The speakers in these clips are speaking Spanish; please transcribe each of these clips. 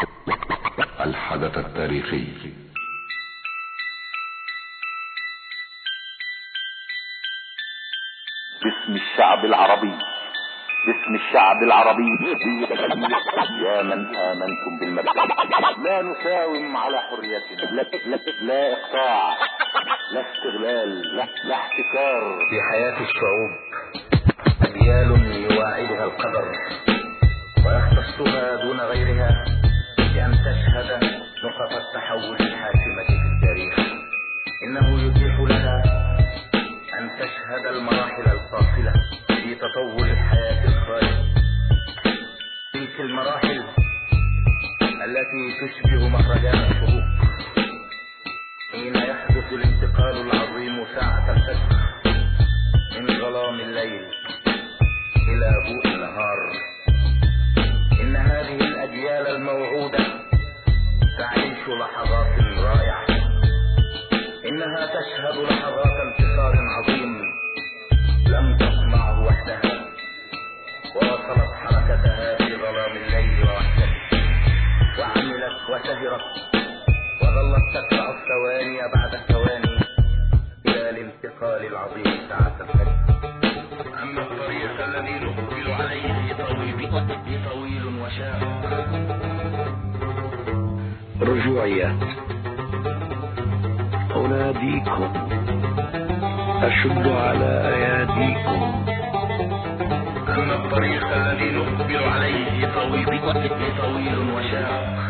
الحدث التاريخي. باسم الشعب العربي، باسم الشعب العربي، يا من آمنتم بالمبدأ، لا نساوم على حريتنا، لا إقطاع، لا استغلال، لا احتكار. في حياة الشعوب أجيال يواعدها القدر ويختصها دون غيرها بأن تشهد نقط التحول الحاسمة في التاريخ. إنه يتيح لها أن تشهد المراحل الفاصلة في تطور الحياة الخالد، تلك المراحل التي تشبه مهرجان الشروق حين يحدث الانتقال العظيم ساعة الفجر من ظلام الليل إلى ضوء النهار. إن هذه الأجيال الموعودة تعيش لحظات رائعة، إنها تشهد لحظات انتصار عظيم لم تصنعه وحدها، وواصلت حركتها في ظلام الليل ووحدته، وعملت وسهرت وظلت تتبع الثواني بعد الثواني إلى الانتقال العظيم ساعة الفجر. أما الطريق الذي نقبل عليه طويل وشاق. رجوعيات أناديكم، أشد على أياديكم. أما الطريق الذي نقبل عليه طويل وشاق.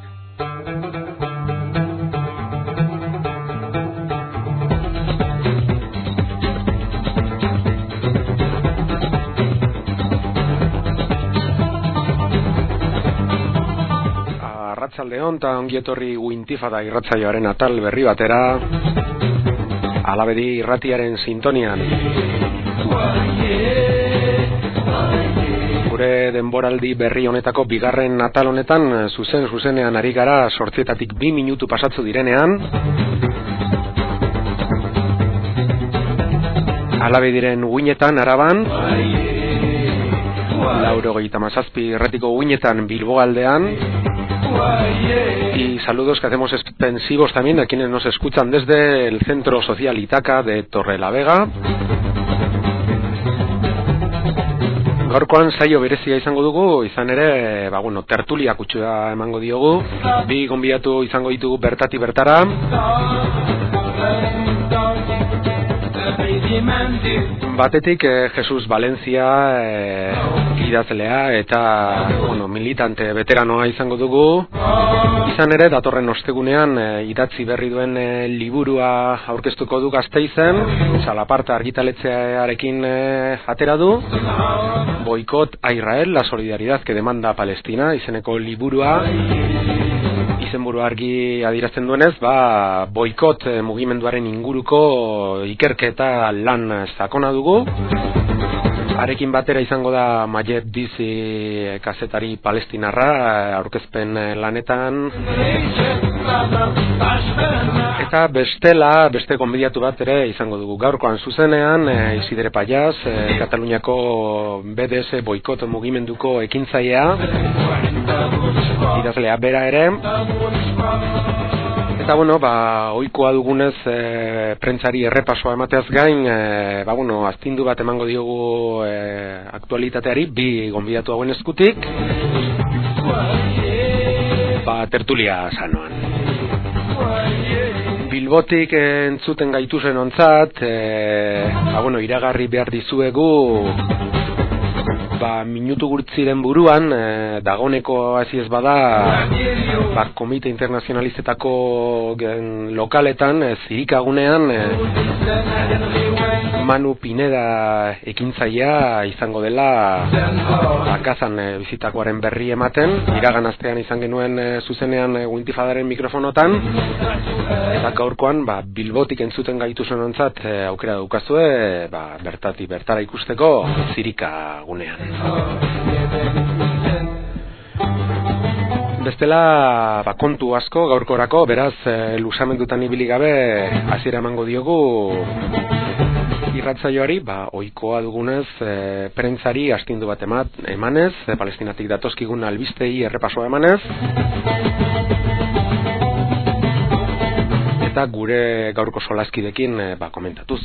Arratsaldeon eta ongietorri Uintifada irratsaioaren atal berri batera, Alabedi irratiaren sintonian. Gure denboraldi berri honetako bigarren atal honetan zuzenean ari gara 8:02 minutu pasatzu direnean. Alabediren uinetan Araban, 97 irratiko uinetan Bilboaldean. Y saludos que hacemos extensivos también a quienes nos escuchan desde el Centro Social Itaca de Torrelavega. Gaurkoan saio berezia izango dugu, izan ere, tertulia kutsua emango diogu. Bi gonbidatu izango ditugu bertatik bertara. Batetik Jesus Valencia, idazlea eta militante veteranoa izango dugu. Izan ere, datorren ostegunean idatzi berri duen liburua aurkeztuko du Gasteizen, Salaparta argitaletxearekin atera du. Boicot a Israel, la solidaridad que demanda Palestina, izeneko liburua. Izenburu argi adierazten duenez, boikot mugimenduaren inguruko ikerketa lan sakona dugu. Arekin batera izango da Mayet Dizi kazetari palestinarra aurkezpen lanetan. Eta beste gonbidatu bat ere izango dugu. Gaurkoan zuzenean Isidre Payas, Kataluniako BDS boikot mugimenduko ekintzailea, idazlea bera ere. Eta ohikoa dugunez prentsari errepasoa emateaz gain, astindu bat emango diogu aktualitateari bi gonbidatu hauen eskutik. Tertulia sanoan. Bilbotik entzuten gaituzen ontzat, iragarri behar dizuegu, minutu gurtziren buruan, dagoneko hasi ez bada, komite internazionalistetako lokaletan, zirikagunean, Manu Pineda ekintzailea izango dela Kazan bizitakoaren berri ematen. Iragan astean izan genuen zuzenean Uintifadaren mikrofonotan, eta gaurkoan Bilbotik entzuten gaituzen ontzat aukera daukazue bertatik bertara ikusteko zirikagunean. Bestela kontu asko gaurkorako, beraz lusamendutan ibili gabe hasiera emango diogu irratsaioari, ohikoa dugunez, prentsari astindu bat emanez, Palestinatik datozkigun albistei errepasoa emanez, eta gure gaurko solaskidekin komentatuz.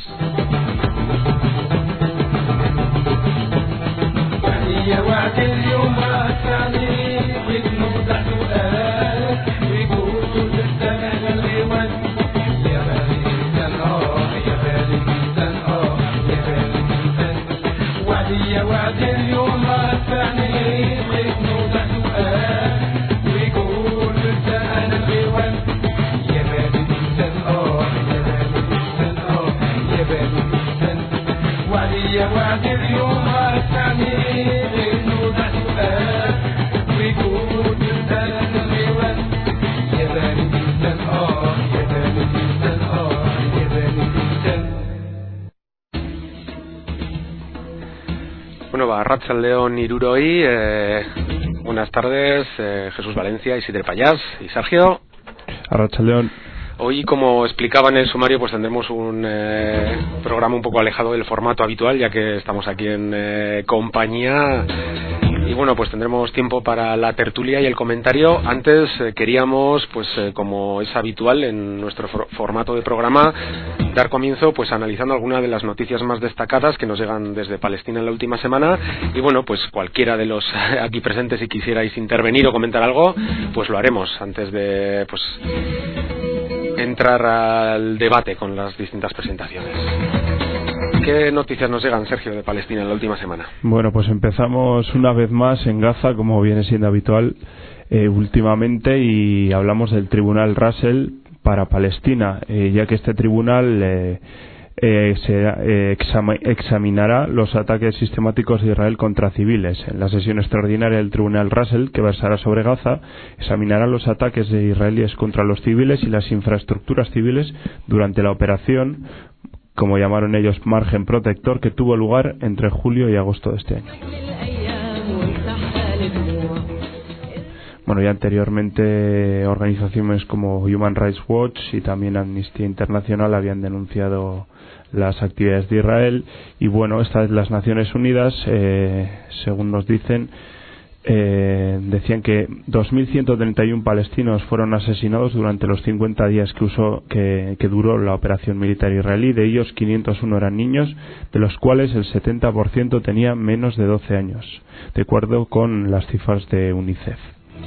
Bueno, arratsaldeon hiruroi, buenas tardes, Jesús Valencia, Isidre Payás y Sergio. Arratsaldeon. Hoy, como explicaba en el sumario, pues tendremos un programa un poco alejado del formato habitual, ya que estamos aquí en compañía. Y bueno, pues tendremos tiempo para la tertulia y el comentario. Antes queríamos, pues como es habitual en nuestro formato de programa, dar comienzo pues analizando algunas de las noticias más destacadas que nos llegan desde Palestina en la última semana. Y bueno, pues cualquiera de los aquí presentes, si quisierais intervenir o comentar algo, pues lo haremos antes de pues entrar al debate con las distintas presentaciones. ¿Qué noticias nos llegan, Sergio, de Palestina en la última semana? Bueno, pues empezamos una vez más en Gaza, como viene siendo habitual últimamente, y hablamos del Tribunal Russell para Palestina, ya que este tribunal examinará los ataques sistemáticos de Israel contra civiles. En la sesión extraordinaria del Tribunal Russell, que versará sobre Gaza, examinará los ataques de israelíes contra los civiles y las infraestructuras civiles durante la operación, como llamaron ellos, Margen Protector, que tuvo lugar entre julio y agosto de este año. Bueno, ya anteriormente organizaciones como Human Rights Watch y también Amnistía Internacional habían denunciado las actividades de Israel, y bueno, estas las Naciones Unidas, según nos dicen, decían que 2.131 palestinos fueron asesinados durante los 50 días que duró la operación militar israelí. De ellos, 501 eran niños, de los cuales el 70% tenía menos de 12 años, de acuerdo con las cifras de UNICEF.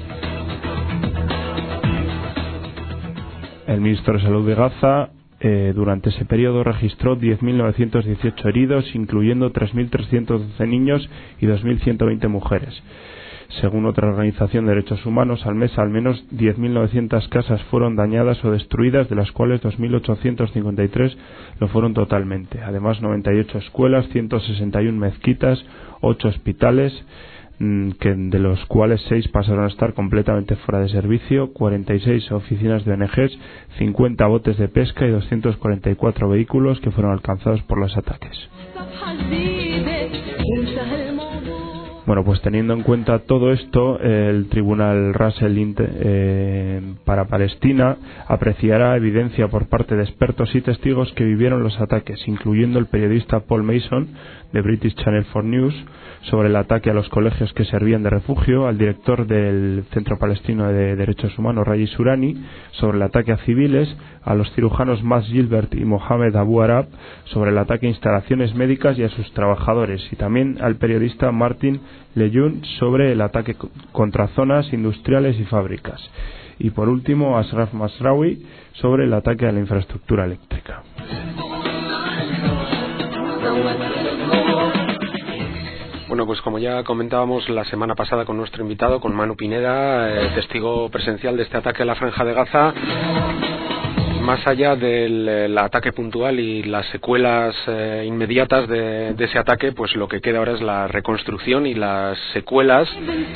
El ministro de Salud de Gaza durante ese periodo registró 10.918 heridos, incluyendo 3.312 niños y 2.120 mujeres. Según otra organización de derechos humanos, al mes al menos 10.900 casas fueron dañadas o destruidas, de las cuales 2.853 lo fueron totalmente. Además, 98 escuelas, 161 mezquitas, 8 hospitales, de los cuales 6 pasaron a estar completamente fuera de servicio, 46 oficinas de ONGs, 50 botes de pesca y 244 vehículos que fueron alcanzados por los ataques. Bueno, pues teniendo en cuenta todo esto, el Tribunal Russell para Palestina apreciará evidencia por parte de expertos y testigos que vivieron los ataques, incluyendo el periodista Paul Mason de British Channel 4 News, sobre el ataque a los colegios que servían de refugio, al director del Centro Palestino de Derechos Humanos, Rayi Surani, sobre el ataque a civiles, a los cirujanos Mas Gilbert y Mohamed Abu Arab, sobre el ataque a instalaciones médicas y a sus trabajadores, y también al periodista Martin Leyun sobre el ataque contra zonas industriales y fábricas. Y por último, a Ashraf Masraoui sobre el ataque a la infraestructura eléctrica. Bueno, pues como ya comentábamos la semana pasada con nuestro invitado, con Manu Pineda, testigo presencial de este ataque a la Franja de Gaza, más allá del ataque puntual y las secuelas inmediatas de ese ataque, pues lo que queda ahora es la reconstrucción y las secuelas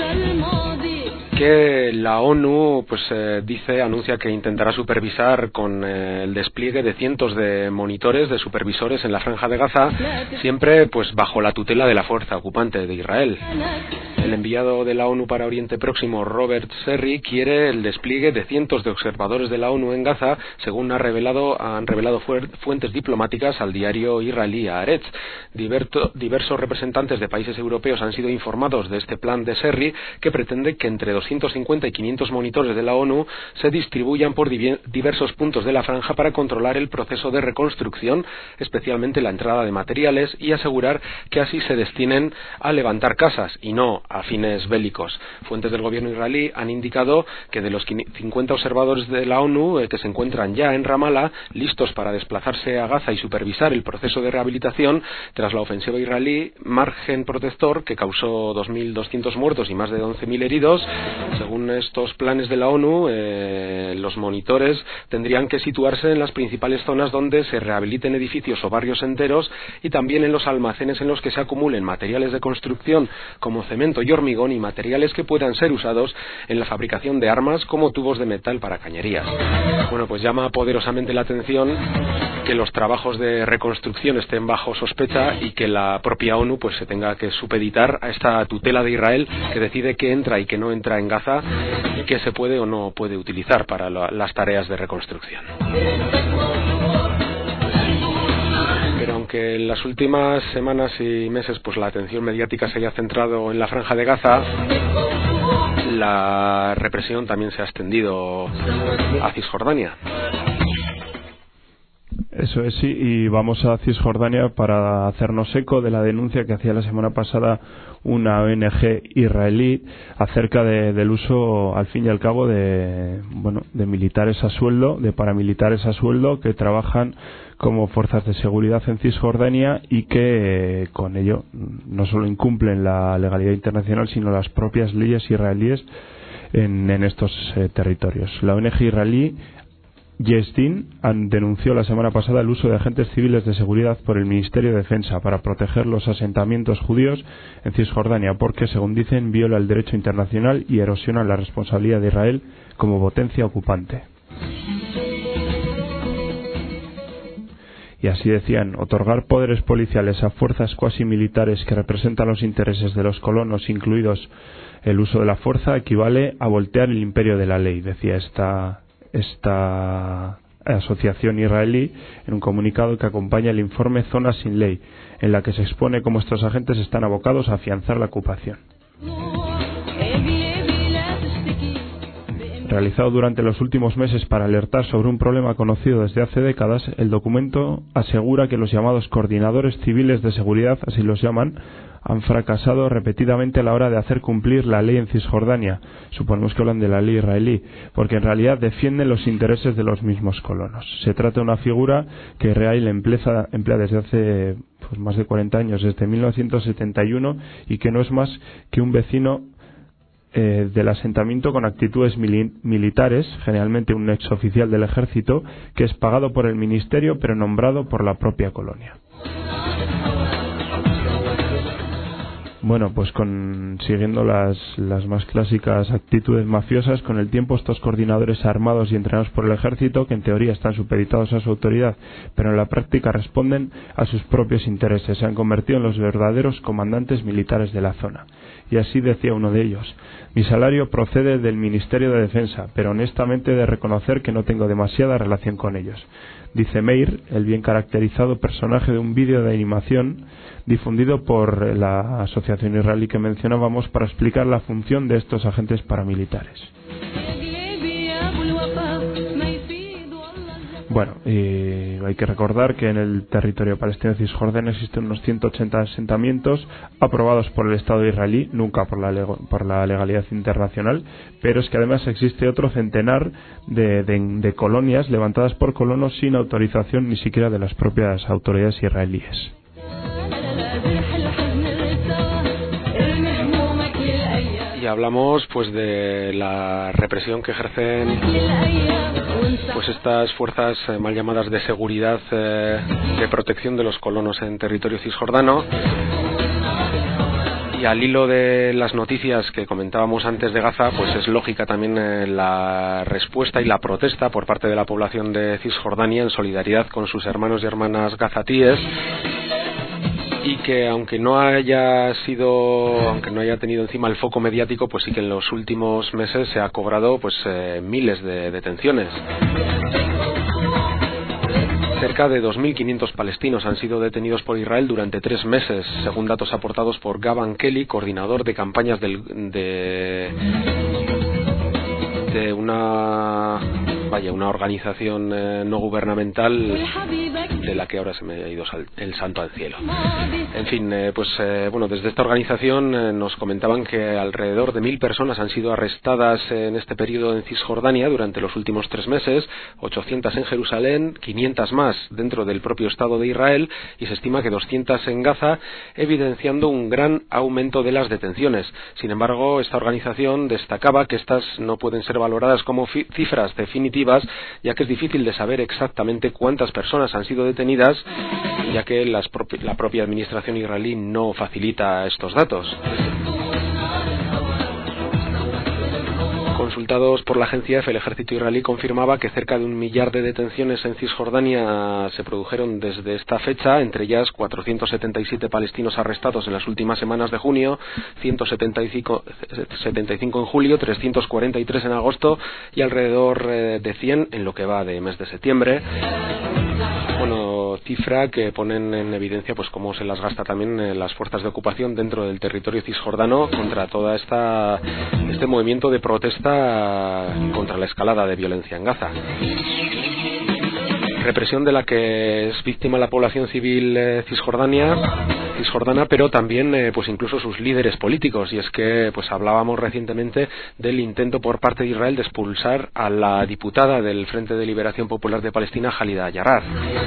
que la ONU pues anuncia que intentará supervisar con el despliegue de cientos de monitores, de supervisores en la Franja de Gaza, siempre pues bajo la tutela de la fuerza ocupante de Israel. El enviado de la ONU para Oriente Próximo, Robert Serry, quiere el despliegue de cientos de observadores de la ONU en Gaza, según han revelado fuentes diplomáticas al diario israelí Haaretz. Diversos representantes de países europeos han sido informados de este plan de Serry, que pretende que entre 250 y 500 monitores de la ONU se distribuyan por diversos puntos de la franja para controlar el proceso de reconstrucción, especialmente la entrada de materiales, y asegurar que así se destinen a levantar casas y no a fines bélicos. Fuentes del gobierno israelí han indicado que de los 50 observadores de la ONU que se encuentran ya en Ramallah, listos para desplazarse a Gaza y supervisar el proceso de rehabilitación tras la ofensiva israelí Margen Protector, que causó 2.200 muertos y más de 11.000 heridos, según estos planes de la ONU, los monitores tendrían que situarse en las principales zonas donde se rehabiliten edificios o barrios enteros, y también en los almacenes en los que se acumulen materiales de construcción como cemento y hormigón, y materiales que puedan ser usados en la fabricación de armas como tubos de metal para cañerías. Bueno, pues llama poderosamente la atención que los trabajos de reconstrucción estén bajo sospecha y que la propia ONU pues se tenga que supeditar a esta tutela de Israel, que decide qué entra y qué no entra en Gaza y qué se puede o no puede utilizar para las tareas de reconstrucción. Pero aunque en las últimas semanas y meses pues la atención mediática se haya centrado en la Franja de Gaza, la represión también se ha extendido a Cisjordania. Eso es, sí, y vamos a Cisjordania para hacernos eco de la denuncia que hacía la semana pasada una ONG israelí acerca del uso, al fin y al cabo, de militares a sueldo, de paramilitares a sueldo que trabajan como fuerzas de seguridad en Cisjordania y que con ello no solo incumplen la legalidad internacional, sino las propias leyes israelíes en estos territorios. La ONG israelí Yesh Din denunció la semana pasada el uso de agentes civiles de seguridad por el Ministerio de Defensa para proteger los asentamientos judíos en Cisjordania, porque, según dicen, viola el derecho internacional y erosiona la responsabilidad de Israel como potencia ocupante. Y así decían: otorgar poderes policiales a fuerzas cuasi militares que representan los intereses de los colonos, incluidos el uso de la fuerza, equivale a voltear el imperio de la ley, decía esta asociación israelí en un comunicado que acompaña el informe Zonas sin Ley, en la que se expone cómo estos agentes están abocados a afianzar la ocupación. Realizado durante los últimos meses para alertar sobre un problema conocido desde hace décadas, el documento asegura que los llamados coordinadores civiles de seguridad, así los llaman, han fracasado repetidamente a la hora de hacer cumplir la ley en Cisjordania. Suponemos que hablan de la ley israelí, porque en realidad defienden los intereses de los mismos colonos. Se trata de una figura que Israel emplea desde hace más de 40 años, desde 1971, y que no es más que un vecino del asentamiento con actitudes militares, generalmente un exoficial del ejército, que es pagado por el ministerio pero nombrado por la propia colonia. Bueno, pues siguiendo las más clásicas actitudes mafiosas, con el tiempo estos coordinadores armados y entrenados por el ejército, que en teoría están supeditados a su autoridad, pero en la práctica responden a sus propios intereses, se han convertido en los verdaderos comandantes militares de la zona. Y así decía uno de ellos: mi salario procede del Ministerio de Defensa, pero honestamente he de reconocer que no tengo demasiada relación con ellos. Dice Meir, el bien caracterizado personaje de un vídeo de animación difundido por la asociación israelí que mencionábamos para explicar la función de estos agentes paramilitares. Bueno, hay que recordar que en el territorio palestino de Cisjordania existen unos 180 asentamientos aprobados por el Estado israelí, nunca por la legalidad internacional, pero es que además existe otro centenar de colonias levantadas por colonos sin autorización ni siquiera de las propias autoridades israelíes. Y hablamos pues de la represión que ejercen pues estas fuerzas mal llamadas de seguridad de protección de los colonos en territorio cisjordano. Y al hilo de las noticias que comentábamos antes de Gaza, pues es lógica también la respuesta y la protesta por parte de la población de Cisjordania en solidaridad con sus hermanos y hermanas gazatíes, y que aunque no haya tenido encima el foco mediático, pues sí que en los últimos meses se ha cobrado pues miles de detenciones. Cerca de 2.500 palestinos han sido detenidos por Israel durante 3 meses, según datos aportados por Gavan Kelly, coordinador de campañas de una organización no gubernamental de la que ahora se me ha ido el santo al cielo. En fin, desde esta organización nos comentaban que alrededor de 1.000 personas han sido arrestadas en este periodo en Cisjordania durante los últimos 3 meses, 800 en Jerusalén, 500 más dentro del propio Estado de Israel y se estima que 200 en Gaza, evidenciando un gran aumento de las detenciones. Sin embargo, esta organización destacaba que estas no pueden ser valoradas como cifras definitivas, ya que es difícil de saber exactamente cuántas personas han sido detenidas, ya que la propia administración israelí no facilita estos datos. Consultados por la agencia EFE, el ejército israelí confirmaba que cerca de 1 millar de detenciones en Cisjordania se produjeron desde esta fecha, entre ellas 477 palestinos arrestados en las últimas semanas de junio, 175 en julio, 343 en agosto y alrededor de 100 en lo que va de mes de septiembre. Cifra que ponen en evidencia pues cómo se las gasta también las fuerzas de ocupación dentro del territorio cisjordano contra toda este movimiento de protesta contra la escalada de violencia en Gaza. Represión de la que es víctima la población civil cisjordana, pero también pues incluso sus líderes políticos, y es que pues hablábamos recientemente del intento por parte de Israel de expulsar a la diputada del Frente de Liberación Popular de Palestina, Khalida Yarrar.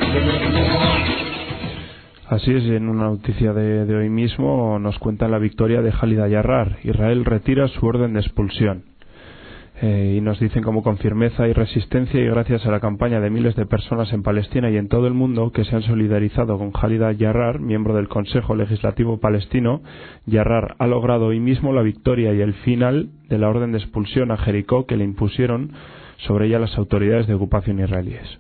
Así es, en una noticia de hoy mismo nos cuentan la victoria de Khalida Yarrar. Israel retira su orden de expulsión. Y nos dicen como con firmeza y resistencia y gracias a la campaña de miles de personas en Palestina y en todo el mundo que se han solidarizado con Khalida Yarrar, miembro del Consejo Legislativo Palestino, Yarrar ha logrado hoy mismo la victoria y el final de la orden de expulsión a Jericó que le impusieron sobre ella las autoridades de ocupación israelíes.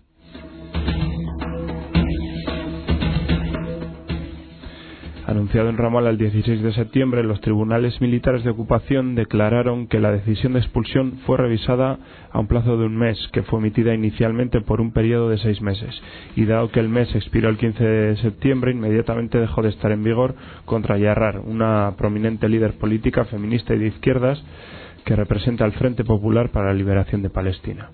Anunciado en Ramallah el 16 de septiembre, los tribunales militares de ocupación declararon que la decisión de expulsión fue revisada a un plazo de 1 mes, que fue emitida inicialmente por un periodo de 6 meses. Y dado que el mes expiró el 15 de septiembre, inmediatamente dejó de estar en vigor contra Yarrar, una prominente líder política feminista y de izquierdas que representa al Frente Popular para la Liberación de Palestina.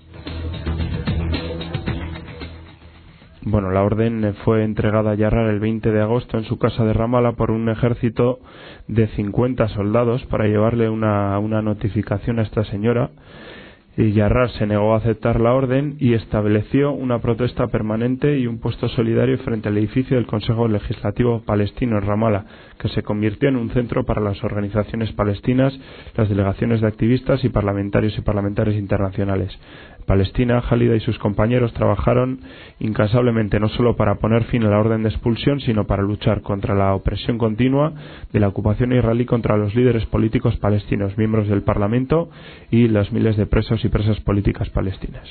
La orden fue entregada a Yarrar el 20 de agosto en su casa de Ramallah por un ejército de 50 soldados para llevarle una notificación a esta señora. Y Yarrar se negó a aceptar la orden y estableció una protesta permanente y un puesto solidario frente al edificio del Consejo Legislativo Palestino en Ramallah, que se convirtió en un centro para las organizaciones palestinas, las delegaciones de activistas y parlamentarias internacionales. Palestina, Khalida y sus compañeros trabajaron incansablemente no solo para poner fin a la orden de expulsión, sino para luchar contra la opresión continua de la ocupación israelí contra los líderes políticos palestinos, miembros del Parlamento y las miles de presos y presas políticas palestinas.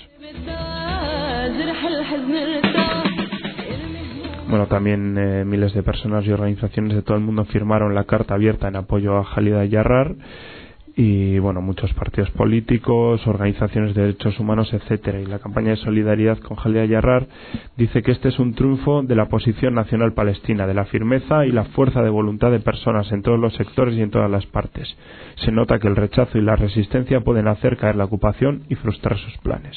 También miles de personas y organizaciones de todo el mundo firmaron la carta abierta en apoyo a Khalida Yarrar. Y muchos partidos políticos, organizaciones de derechos humanos, etcétera. Y la campaña de solidaridad con Khalida Yarrar dice que este es un triunfo de la posición nacional palestina, de la firmeza y la fuerza de voluntad de personas en todos los sectores y en todas las partes. Se nota que el rechazo y la resistencia pueden hacer caer la ocupación y frustrar sus planes.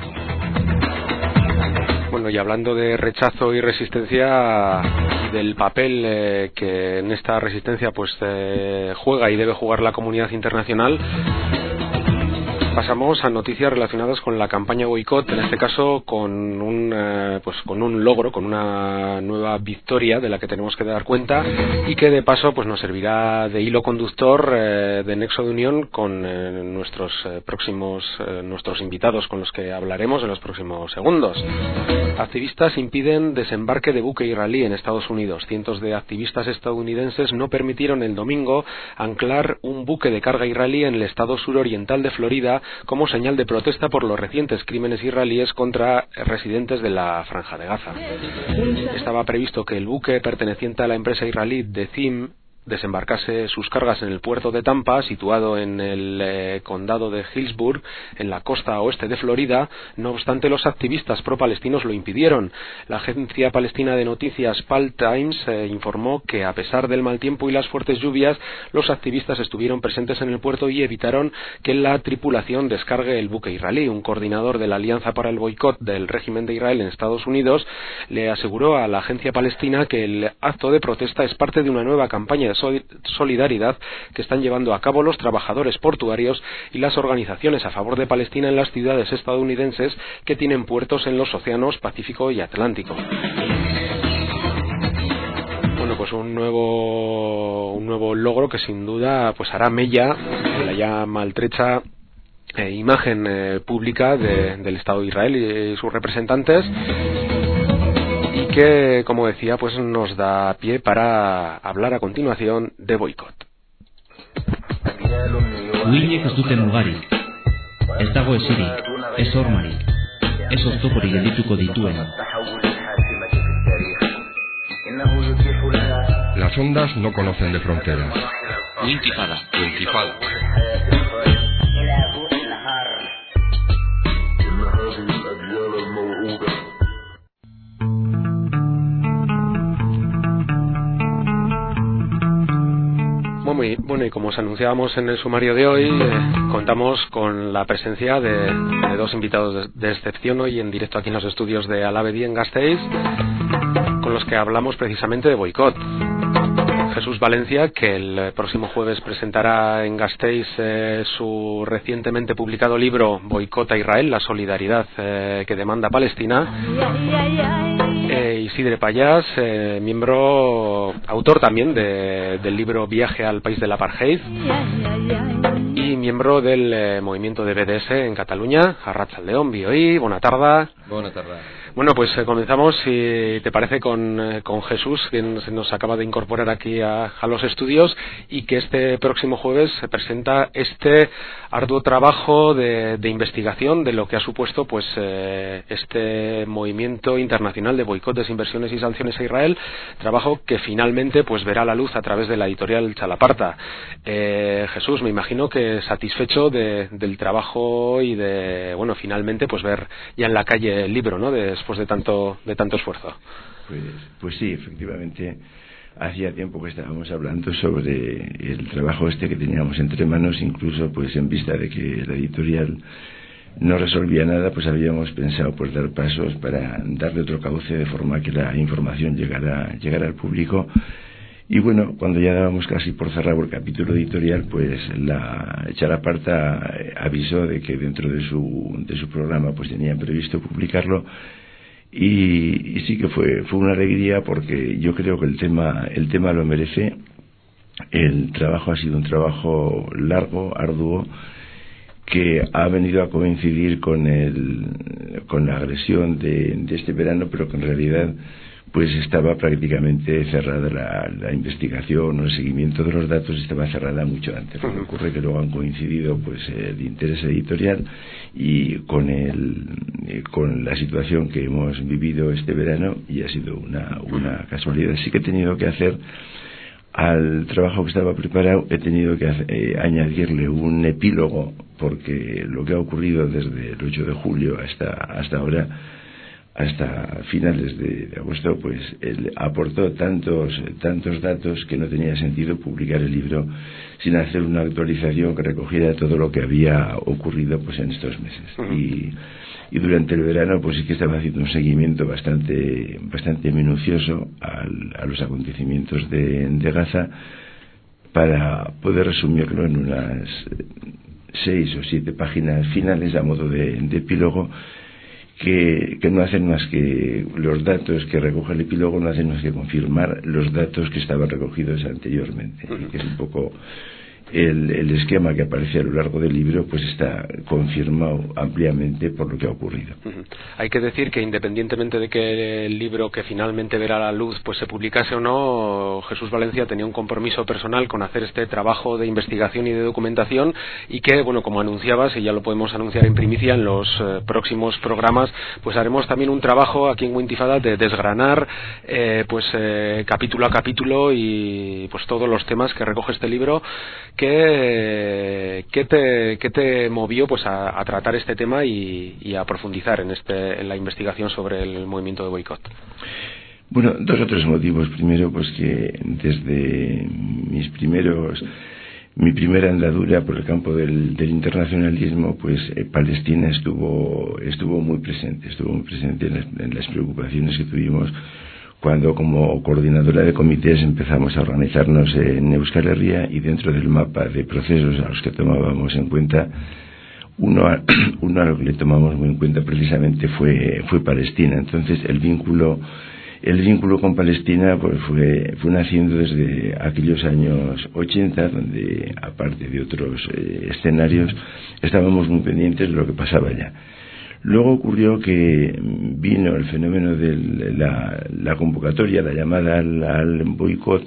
Y hablando de rechazo y resistencia, del papel que en esta resistencia juega y debe jugar la comunidad internacional, pasamos a noticias relacionadas con la campaña boicot, en este caso con un logro, con una nueva victoria de la que tenemos que dar cuenta y que de paso nos servirá de hilo conductor, de nexo de unión con nuestros invitados con los que hablaremos en los próximos segundos. Activistas impiden desembarque de buque israelí en Estados Unidos. Cientos de activistas estadounidenses no permitieron el domingo anclar un buque de carga israelí en el estado suroriental de Florida Gaza como señal de protesta por los recientes crímenes israelíes contra residentes de la Franja de Gaza. Estaba previsto que el buque perteneciente a la empresa israelí Dezim desembarcase sus cargas en el puerto de Tampa, situado en el condado de Hillsborough, en la costa oeste de Florida. No obstante, los activistas pro-palestinos lo impidieron. La agencia palestina de noticias Pal Times informó que, a pesar del mal tiempo y las fuertes lluvias, los activistas estuvieron presentes en el puerto y evitaron que la tripulación descargue el buque israelí. Un coordinador de la Alianza para el Boicot del régimen de Israel en Estados Unidos le aseguró a la agencia palestina que el acto de protesta es parte de una nueva campaña de solidaridad que están llevando a cabo los trabajadores portuarios y las organizaciones a favor de Palestina en las ciudades estadounidenses que tienen puertos en los océanos Pacífico y Atlántico. Bueno, pues un nuevo logro que sin duda pues hará mella en la ya maltrecha imagen pública del Estado de Israel y sus representantes, y que, como decía, pues nos da pie para hablar a continuación de boicot. Uhinek ez dute mugarik, ez dago esirik, ez hormarik, ez oztoporik geldituko dituen. Las ondas no conocen de fronteras. Uintifada. Uintifada. Bueno, y como os anunciábamos en el sumario de hoy, contamos con la presencia de dos invitados de excepción hoy en directo aquí en los estudios de Alavedi en Gasteiz, con los que hablamos precisamente de boicot. Jesús Valencia, que el próximo jueves presentará en Gasteiz su recientemente publicado libro Boicot a Israel, la solidaridad que demanda Palestina. Isidre Payás, autor también del libro Viaje al país del apartheid y miembro del movimiento de BDS en Cataluña. Arratsaldeon, Bioi, buena tarde. Buena tarde. Bueno, pues comenzamos, si te parece, con Jesús, quien se nos acaba de incorporar aquí a los estudios y que este próximo jueves se presenta este arduo trabajo de investigación de lo que ha supuesto pues este movimiento internacional de boicot, desinversiones y sanciones a Israel, trabajo que finalmente pues verá la luz a través de la editorial Chalaparta. Jesús, me imagino que satisfecho del trabajo y de, bueno, finalmente pues ver ya en la calle el libro, ¿no?, después de tanto esfuerzo. Pues sí, efectivamente, hacía tiempo que estábamos hablando sobre el trabajo que teníamos entre manos, incluso pues en vista de que la editorial no resolvía nada, pues habíamos pensado pues dar pasos para darle otro cauce de forma que la información llegara al público. Y bueno, cuando ya dábamos casi por cerrado el capítulo editorial, pues la Chalaparta avisó de que dentro de su programa pues tenían previsto publicarlo. Y sí que fue una alegría, porque yo creo que el tema lo merece. El trabajo ha sido un trabajo largo, arduo, que ha venido a coincidir con la agresión de este verano, pero que en realidad pues estaba prácticamente cerrada la investigación o el seguimiento de los datos, estaba cerrada mucho antes. Lo que ocurre es que luego han coincidido pues el interés editorial y con la situación que hemos vivido este verano, y ha sido una casualidad. Sí que he tenido que hacer al trabajo que estaba preparado, he tenido que añadirle un epílogo, porque lo que ha ocurrido desde el 8 de julio hasta ahora, hasta finales de agosto, pues él aportó tantos datos que no tenía sentido publicar el libro sin hacer una actualización que recogiera todo lo que había ocurrido pues en estos meses. Y durante el verano pues sí que estaba haciendo un seguimiento bastante minucioso a los acontecimientos de Gaza, para poder resumirlo en unas 6 o 7 páginas finales a modo de epílogo, que no hacen más que, los datos que recoge el epílogo no hacen más que confirmar los datos que estaban recogidos anteriormente, que es un poco el esquema que aparece a lo largo del libro pues está confirmado ampliamente por lo que ha ocurrido. Hay que decir que independientemente de que el libro que finalmente verá la luz pues se publicase o no, Jesús Valencia tenía un compromiso personal con hacer este trabajo de investigación y de documentación, y que, bueno, como anunciabas, y ya lo podemos anunciar en primicia, en los próximos programas pues haremos también un trabajo aquí en Wintifada de desgranar capítulo a capítulo y pues todos los temas que recoge este libro. ¿Qué te movió pues a tratar este tema y a profundizar en la investigación sobre el movimiento de boicot? Bueno, 2 o 3 motivos. Primero, pues que desde mi primera andadura por el campo del internacionalismo, pues Palestina estuvo muy presente en las preocupaciones que tuvimos cuando, como coordinadora de comités, empezamos a organizarnos en Euskal Herria, y dentro del mapa de procesos a los que tomábamos en cuenta, uno a lo que le tomamos muy en cuenta precisamente fue Palestina. Entonces el vínculo con Palestina pues fue naciendo desde aquellos años 80, donde, aparte de otros escenarios, estábamos muy pendientes de lo que pasaba allá. Luego ocurrió que vino el fenómeno de la convocatoria, la llamada al boicot,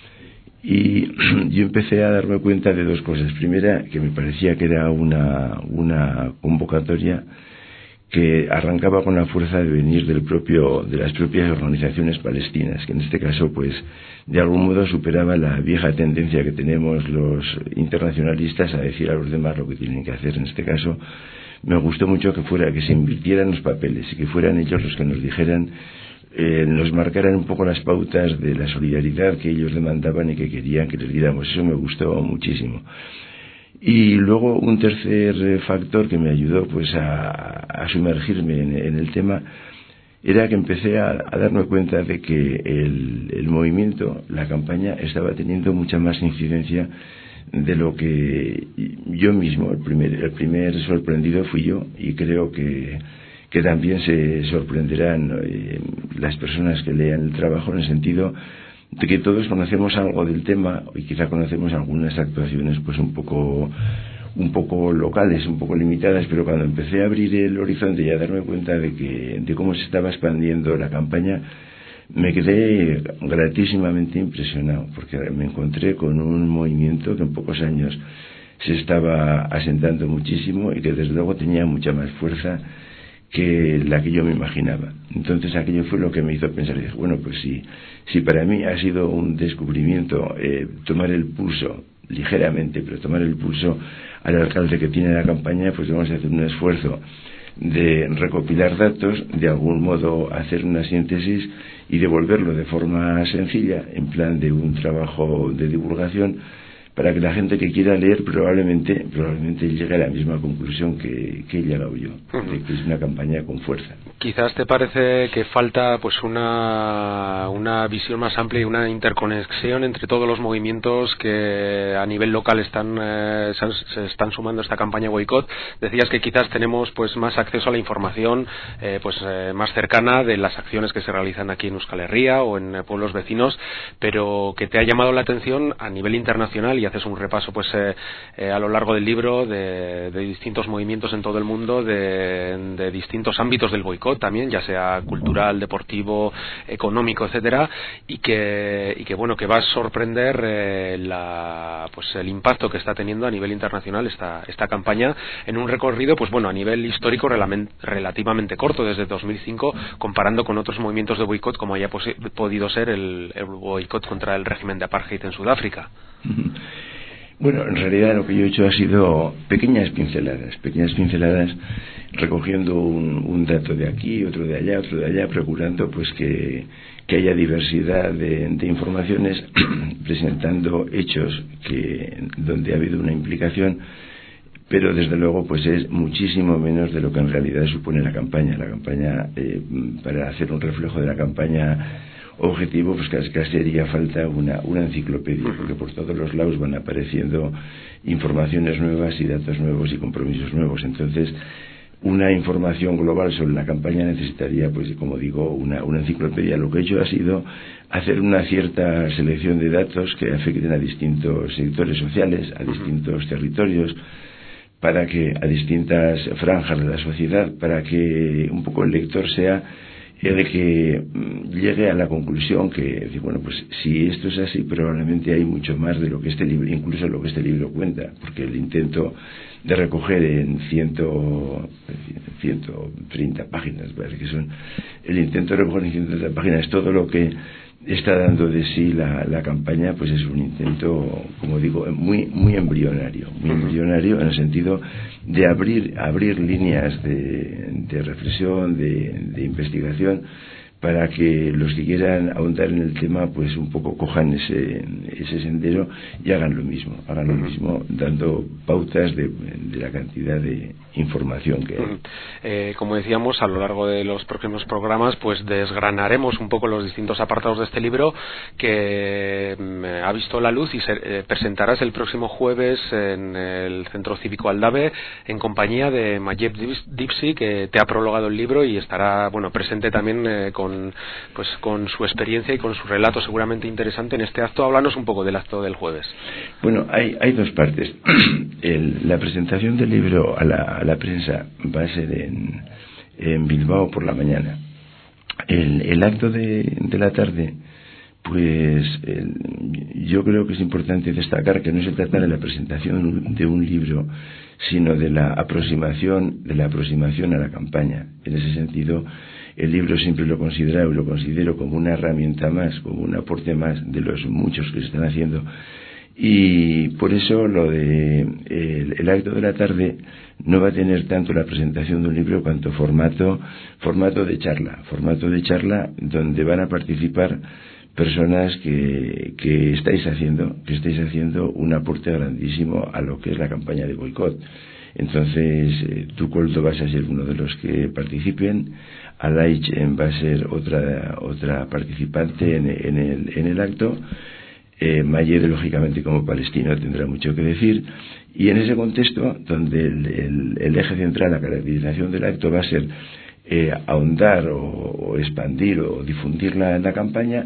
y yo empecé a darme cuenta de 2 cosas. Primera, que me parecía que era una convocatoria que arrancaba con la fuerza de venir de las propias organizaciones palestinas, que en este caso pues de algún modo superaba la vieja tendencia que tenemos los internacionalistas a decir a los demás lo que tienen que hacer. En este caso me gustó mucho que se invirtieran los papeles y que fueran ellos los que nos dijeran, nos marcaran un poco las pautas de la solidaridad que ellos demandaban y que querían que les diéramos. Eso me gustó muchísimo. Y luego un tercer factor que me ayudó pues a sumergirme en el tema era que empecé a darme cuenta de que el movimiento, la campaña, estaba teniendo mucha más incidencia de lo que yo mismo, el primer sorprendido fui yo, y creo que también se sorprenderán las personas que lean el trabajo, en el sentido de que todos conocemos algo del tema y quizá conocemos algunas actuaciones pues un poco locales, un poco limitadas, pero cuando empecé a abrir el horizonte y a darme cuenta de cómo se estaba expandiendo la campaña, me quedé gratísimamente impresionado, porque me encontré con un movimiento que en pocos años se estaba asentando muchísimo y que desde luego tenía mucha más fuerza que la que yo me imaginaba. Entonces aquello fue lo que me hizo pensar, y dije, bueno, pues si para mí ha sido un descubrimiento tomar el pulso, ligeramente, pero tomar el pulso al alcance que tiene la campaña, pues vamos a hacer un esfuerzo de recopilar datos, de algún modo hacer una síntesis y devolverlo de forma sencilla, en plan de un trabajo de divulgación, para que la gente que quiera leer probablemente llegue a la misma conclusión que he llegado yo, de que es una campaña con fuerza. Quizás te parece que falta pues una visión más amplia y una interconexión entre todos los movimientos que a nivel local se están sumando a esta campaña boicot. Decías que quizás tenemos pues más acceso a la información más cercana de las acciones que se realizan aquí en Euskal Herria o en pueblos vecinos, pero que te ha llamado la atención a nivel internacional, y haces un repaso pues a lo largo del libro de distintos movimientos en todo el mundo, de distintos ámbitos del boicot también, ya sea cultural, deportivo, económico, etcétera, y que bueno, que va a sorprender el impacto que está teniendo a nivel internacional esta campaña en un recorrido pues bueno, a nivel histórico relativamente corto, desde 2005, comparando con otros movimientos de boicot como haya podido ser el boicot contra el régimen de apartheid en Sudáfrica. Bueno, en realidad lo que yo he hecho ha sido pequeñas pinceladas, recogiendo un dato de aquí, otro de allá, procurando pues que haya diversidad de informaciones, presentando hechos donde ha habido una implicación, pero desde luego pues es muchísimo menos de lo que en realidad supone la campaña. La campaña, para hacer un reflejo de la campaña objetivo, pues casi haría falta una enciclopedia, porque por todos los lados van apareciendo informaciones nuevas y datos nuevos y compromisos nuevos. Entonces una información global sobre la campaña necesitaría, pues como digo, una enciclopedia. Lo que he hecho ha sido hacer una cierta selección de datos que afecten a distintos sectores sociales, a distintos territorios, para que a distintas franjas de la sociedad, para que un poco el lector sea el que llegue a la conclusión que, bueno, pues si esto es así, probablemente hay mucho más de lo que este libro, incluso lo que este libro cuenta, porque el intento de recoger en 130 páginas, ¿vale? Que son el intento de recoger en 130 páginas todo lo que está dando de sí la campaña, pues es un intento, como digo, muy embrionario en el sentido de abrir líneas de reflexión, de investigación, para que los que quieran ahondar en el tema pues un poco cojan ese sendero y hagan lo mismo, dando pautas de la cantidad de información que hay. Como decíamos, a lo largo de los próximos programas pues desgranaremos un poco los distintos apartados de este libro que ha visto la luz y se presentarás el próximo jueves en el Centro Cívico Aldave en compañía de Mayeb Dipsy, que te ha prologado el libro y estará presente también con su experiencia y con su relato seguramente interesante en este acto. Háblanos un poco del acto del jueves. Bueno, hay dos partes. La presentación del libro a la prensa va a ser en Bilbao por la mañana. El acto de la tarde, pues yo creo que es importante destacar que no se trata de la presentación de un libro, sino de la aproximación a la campaña. En ese sentido, el libro siempre lo considero como una herramienta más, como un aporte más de los muchos que se están haciendo. Y por eso lo de el acto de la tarde no va a tener tanto la presentación de un libro cuanto formato de charla donde van a participar personas que estáis haciendo un aporte grandísimo a lo que es la campaña de boicot. Entonces tú, Coldo, vas a ser uno de los que participen. Alaich va a ser otra participante en el acto. Mayed, lógicamente, como palestino tendrá mucho que decir, y en ese contexto donde el eje central, la caracterización del acto va a ser ahondar o expandir o difundir la campaña,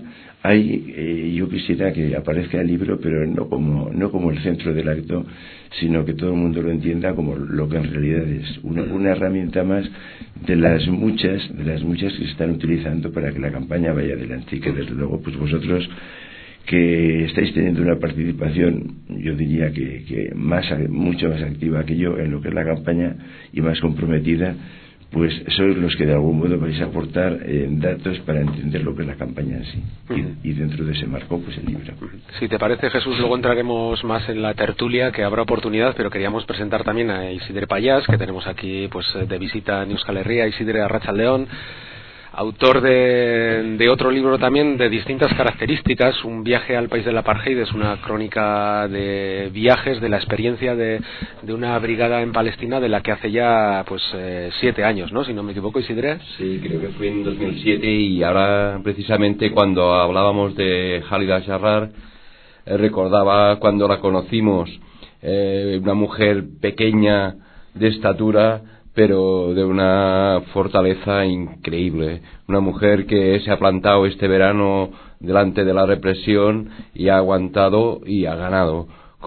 yo quisiera que aparezca el libro, pero no como el centro del acto, sino que todo el mundo lo entienda como lo que en realidad es una herramienta más de las muchas que se están utilizando para que la campaña vaya adelante, y que desde luego pues vosotros, que estáis teniendo una participación, yo diría que mucho más activa que yo en lo que es la campaña y más comprometida, pues sois los que de algún modo vais a aportar datos para entender lo que es la campaña en sí. Y dentro de ese marco, pues el libro. Si te parece, Jesús, luego entraremos más en la tertulia, que habrá oportunidad, pero queríamos presentar también a Isidre Payás, que tenemos aquí pues de visita en Euskal Herria. Isidre, Arratsaldeon, autor de otro libro también de distintas características, Un viaje al país del apartheid. Es una crónica de viajes, de la experiencia de una brigada en Palestina, de la que hace ya 7 años, ¿no? Si no me equivoco, Isidre. Sí, creo que fue en 2007, y ahora precisamente cuando hablábamos de Khalida Jarrar, recordaba cuando la conocimos, una mujer pequeña de estatura, pero de una fortaleza increíble, una mujer que se ha plantado este verano delante de la represión y ha aguantado y ha ganado,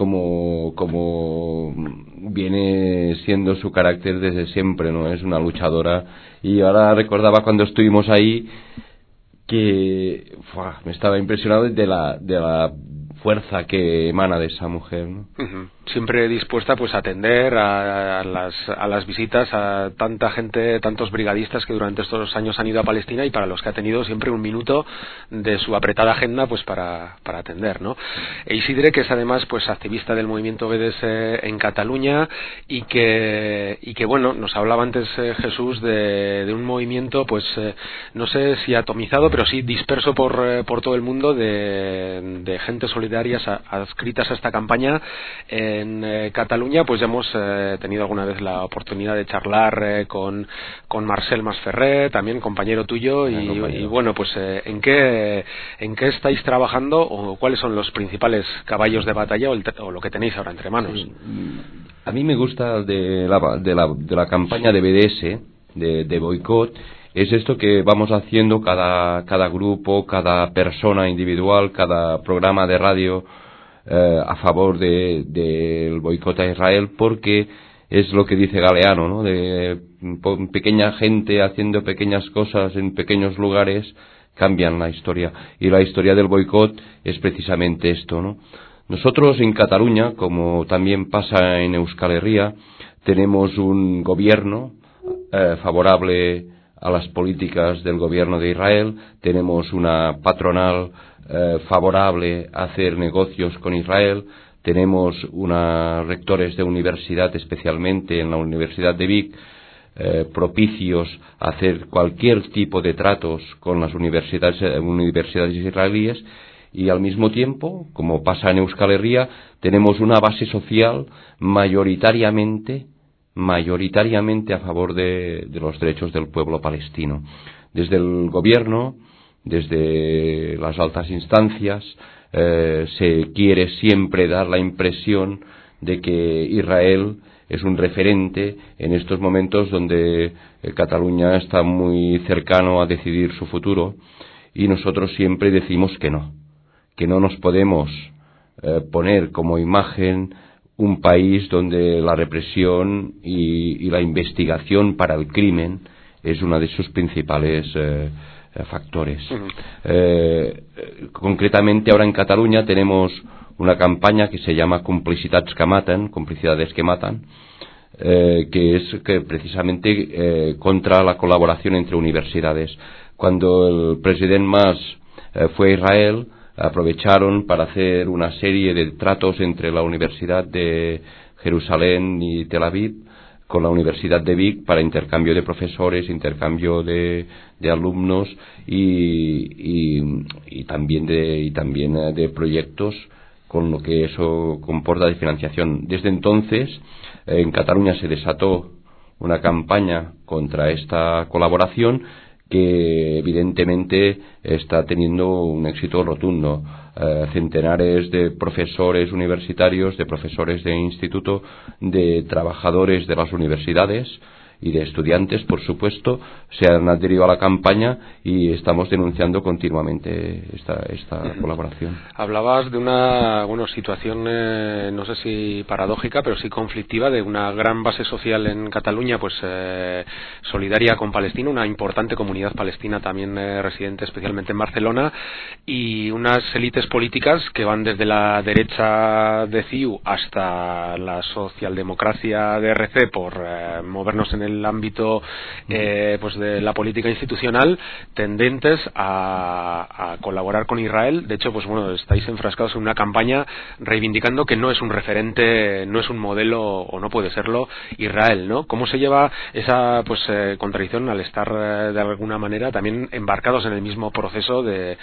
como viene siendo su carácter desde siempre, ¿no? Es una luchadora. Y ahora recordaba cuando estuvimos ahí que me estaba impresionado de la fuerza que emana de esa mujer, ¿no? Siempre dispuesta a atender a las visitas a tanta gente, tantos brigadistas que durante estos años han ido a Palestina, y para los que ha tenido siempre un minuto de su apretada agenda para atender, ¿no? E Isidre, que es además activista del movimiento BDS en Cataluña, y que bueno, nos hablaba antes Jesús de un movimiento no sé si atomizado, pero sí disperso por todo el mundo, de gente solidarias adscritas a esta campaña, en Cataluña, pues ya hemos tenido alguna vez la oportunidad de charlar con Marcel Masferrer, también compañero tuyo, y bueno, pues ¿en qué estáis trabajando o cuáles son los principales caballos de batalla o lo que tenéis ahora entre manos? Sí. A mí me gusta de la campaña de BDS, de boicot, es esto que vamos haciendo cada grupo, cada persona individual, cada programa de radio a favor del boicot a Israel, porque es lo que dice Galeano, ¿no? De pequeña gente haciendo pequeñas cosas en pequeños lugares cambian la historia, y la historia del boicot es precisamente esto, ¿no? Nosotros en Cataluña, como también pasa en Euskal Herria, tenemos un gobierno favorable a las políticas del gobierno de Israel, tenemos una patronal favorable a hacer negocios con Israel, tenemos unos rectores de universidad, especialmente en la Universidad de Vic, propicios a hacer cualquier tipo de tratos con las universidades israelíes, y al mismo tiempo, como pasa en Euskal Herria, tenemos una base social mayoritariamente a favor de los derechos del pueblo palestino. Desde el gobierno, desde las altas instancias, se quiere siempre dar la impresión de que Israel es un referente en estos momentos donde Cataluña está muy cercano a decidir su futuro, y nosotros siempre decimos que no nos podemos poner como imagen un país donde la represión y la investigación para el crimen es uno de sus principales factores. Concretamente ahora en Cataluña tenemos una campaña que se llama Complicitats que Maten, Complicidades que Matan, que es precisamente contra la colaboración entre universidades. Cuando el presidente Mas fue a Israel, aprovecharon para hacer una serie de tratos entre la Universidad de Jerusalén y Tel Aviv con la Universidad de Vic para intercambio de profesores, intercambio de alumnos y también de proyectos, con lo que eso comporta de financiación. Desde entonces, en Cataluña se desató una campaña contra esta colaboración que evidentemente está teniendo un éxito rotundo. Centenares de profesores universitarios, de profesores de instituto, de trabajadores de las universidades y de estudiantes, por supuesto, se han adherido a la campaña y estamos denunciando continuamente esta colaboración. Hablabas de una situación, no sé si paradójica, pero sí conflictiva, de una gran base social en Cataluña, pues solidaria con Palestina, una importante comunidad palestina también residente especialmente en Barcelona, y unas élites políticas que van desde la derecha de CiU hasta la socialdemocracia de RC, por movernos en el ámbito pues de la política institucional, tendentes a colaborar con Israel. De hecho, pues bueno, estáis enfrascados en una campaña reivindicando que no es un referente, no es un modelo, o no puede serlo, Israel, ¿no? ¿Cómo se lleva esa contradicción al estar de alguna manera también embarcados en el mismo proceso de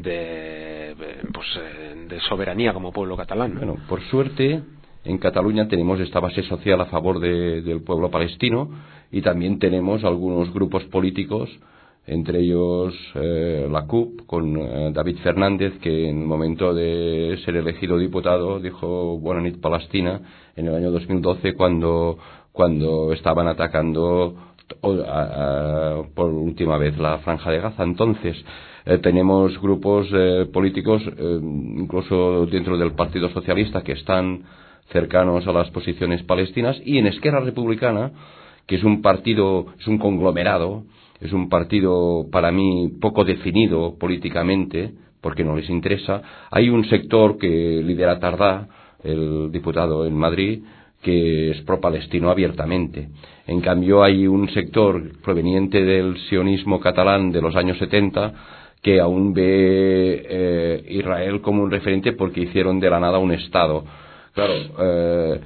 soberanía como pueblo catalán? Bueno, por suerte en Cataluña tenemos esta base social a favor del pueblo palestino, y también tenemos algunos grupos políticos, entre ellos la CUP, con David Fernández, que en el momento de ser elegido diputado dijo Bona nit Palestina en el año 2012, cuando estaban atacando por última vez la Franja de Gaza. Entonces tenemos grupos políticos, incluso dentro del Partido Socialista, que están cercanos a las posiciones palestinas, y en Esquerra Republicana, que es un partido, es un conglomerado, es un partido para mí poco definido políticamente, porque no les interesa. Hay un sector que lidera Tardá, el diputado en Madrid, que es pro-palestino abiertamente. En cambio, hay un sector proveniente del sionismo catalán de los años 70 que aún ve Israel como un referente, porque hicieron de la nada un Estado. Claro,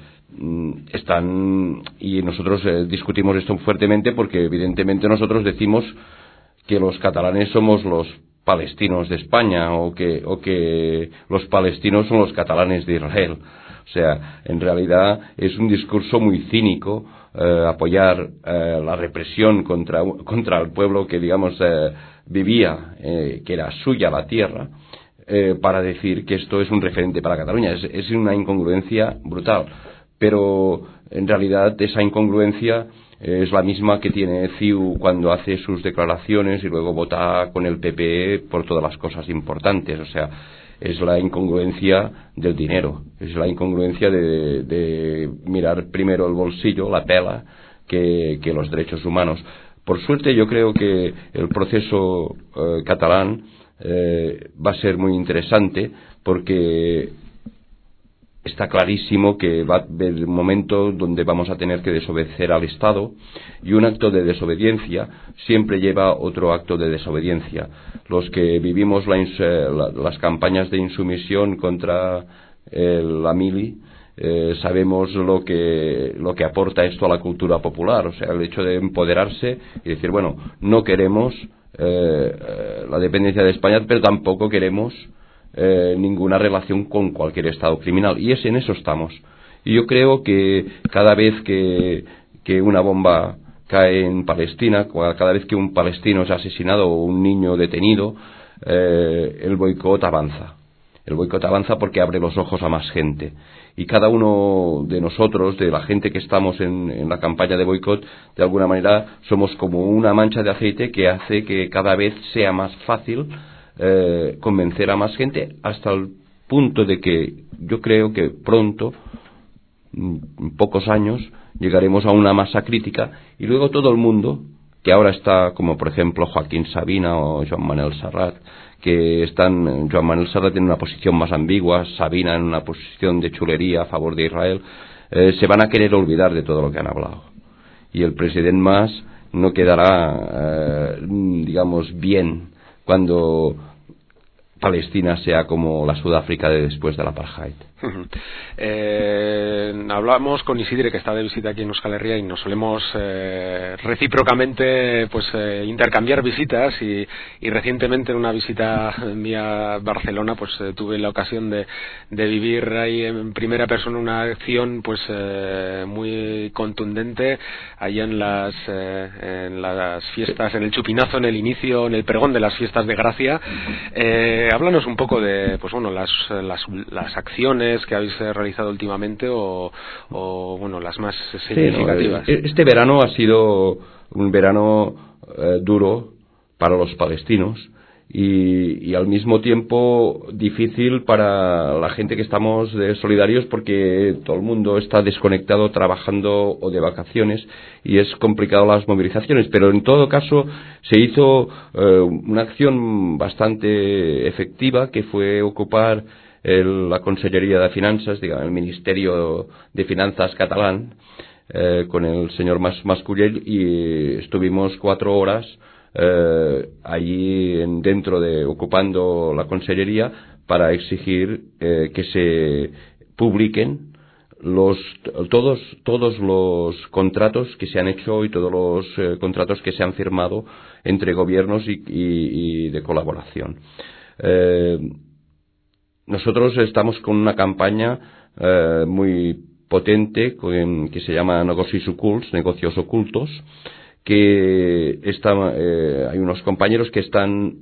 y nosotros discutimos esto fuertemente, porque evidentemente nosotros decimos que los catalanes somos los palestinos de España, o que los palestinos son los catalanes de Israel, O sea, en realidad es un discurso muy cínico apoyar la represión contra el pueblo que, digamos, vivía, que era suya la tierra, para decir que esto es un referente para Cataluña. Es una incongruencia brutal. Pero en realidad esa incongruencia es la misma que tiene CiU cuando hace sus declaraciones y luego vota con el PP por todas las cosas importantes. O sea, es la incongruencia del dinero, es la incongruencia de mirar primero el bolsillo, la pela, que los derechos humanos. Por suerte yo creo que el proceso catalán va a ser muy interesante, porque está clarísimo que va a haber un momento donde vamos a tener que desobedecer al Estado, y un acto de desobediencia siempre lleva otro acto de desobediencia. Los que vivimos las campañas de insumisión contra la mili sabemos lo que aporta esto a la cultura popular. O sea, el hecho de empoderarse y decir, bueno, no queremos la dependencia de España, pero tampoco queremos ninguna relación con cualquier estado criminal, y en eso estamos. Y yo creo que cada vez que una bomba cae en Palestina, cada vez que un palestino es asesinado o un niño detenido, el boicot avanza. El boicot avanza porque abre los ojos a más gente, y cada uno de nosotros, de la gente que estamos en la campaña de boicot, de alguna manera somos como una mancha de aceite que hace que cada vez sea más fácil convencer a más gente, hasta el punto de que yo creo que pronto, en pocos años, llegaremos a una masa crítica, y luego todo el mundo que ahora está, como por ejemplo Joaquín Sabina o Joan Manel Serrat, que están, Joan Manel Serrat en una posición más ambigua, Sabina en una posición de chulería a favor de Israel, se van a querer olvidar de todo lo que han hablado, y el presidente Mas no quedará digamos bien cuando Palestina sea como la Sudáfrica de después del apartheid. Hablamos con Isidre, que está de visita aquí en Euskal Herria, y nos solemos recíprocamente intercambiar visitas, y recientemente en una visita mía a Barcelona pues tuve la ocasión de vivir ahí en primera persona una acción pues muy contundente allá en las fiestas, en el chupinazo, en el inicio, en el pregón de las fiestas de Gracia. Háblanos un poco de pues bueno las acciones que habéis realizado últimamente o bueno, las más significativas. Sí, este verano ha sido un verano duro para los palestinos, y al mismo tiempo difícil para la gente que estamos solidarios, porque todo el mundo está desconectado, trabajando o de vacaciones, y es complicado las movilizaciones. Pero en todo caso se hizo una acción bastante efectiva, que fue ocupar la Consellería de Finanzas, digamos, el Ministerio de Finanzas catalán, con el señor Mascullell, y estuvimos 4 horas allí ocupando la Consellería para exigir que se publiquen todos los contratos que se han hecho y todos los contratos que se han firmado entre gobiernos y de colaboración. Nosotros estamos con una campaña muy potente que se llama Negocios Ocultos, que hay unos compañeros que están